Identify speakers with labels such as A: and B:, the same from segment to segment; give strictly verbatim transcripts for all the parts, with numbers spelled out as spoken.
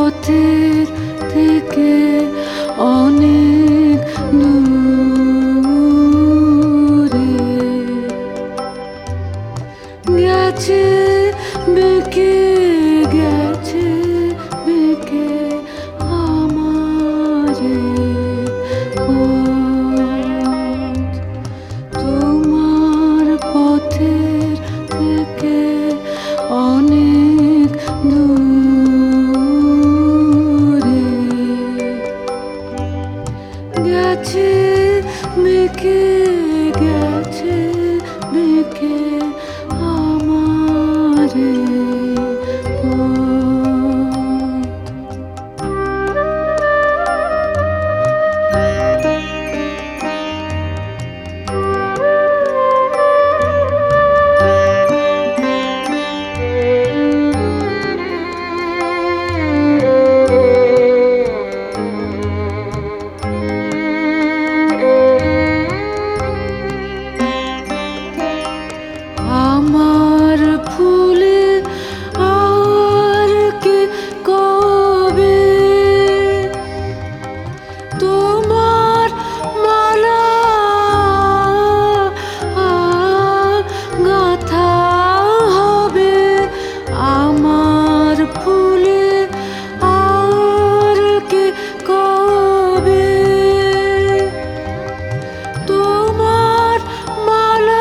A: পথের থেকে অনেক দূরে গেছে বেঁকে গেছে বেঁকে আমার পথ। তোমার পথের থেকে অনেক দূরে গেছে বেঁকে গেছে বেঁকে আমার আমার ফুলে আর কে কবে তোমার মালা গাঁথা হবে। আমার ফুলে আর কে কবে তোমার মালা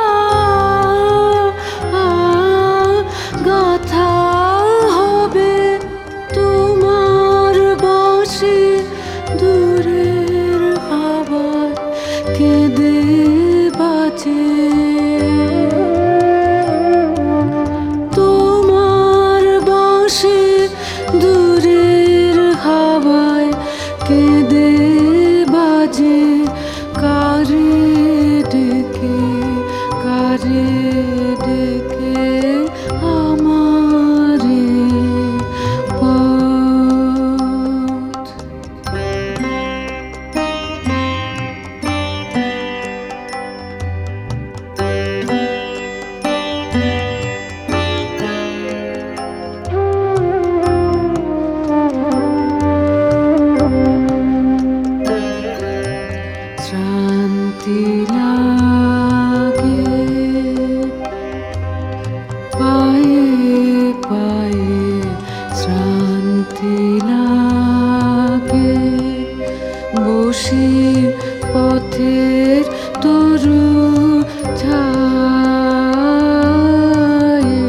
A: গাঁথা হবে। তোমার বাঁশি দূরের আবার কেঁদে বাজে। তোমার বাঁশি দূরের হাওয়ায় কেঁদে বাজে। কারে ডেকে কারে ডেকে আমারে পথ। শান্তি লাগে পায়ে পায়ে শান্তি লাগে বসে পথের তরু ছায়ে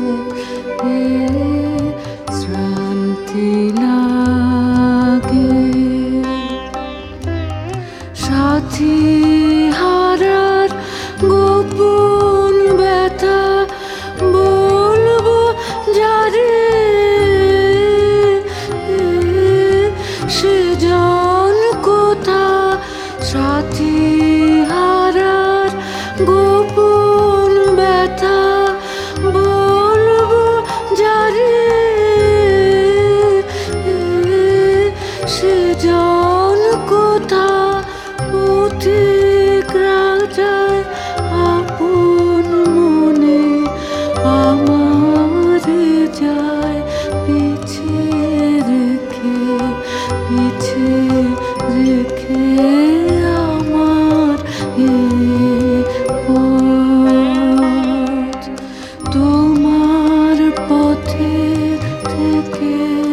A: শান্তি লাগে। সাথী হারার গোপন ব্যথা বলবো যারে সে জন কোথা। সাথী হারার গোপন ব্যথা বলবো যারে সে জন কোথা। পথিক রাজায় আপন মনে আমার যায় পিছে রেখে পিছে রেখে আমার এ পথ। তোমার পথে থেকে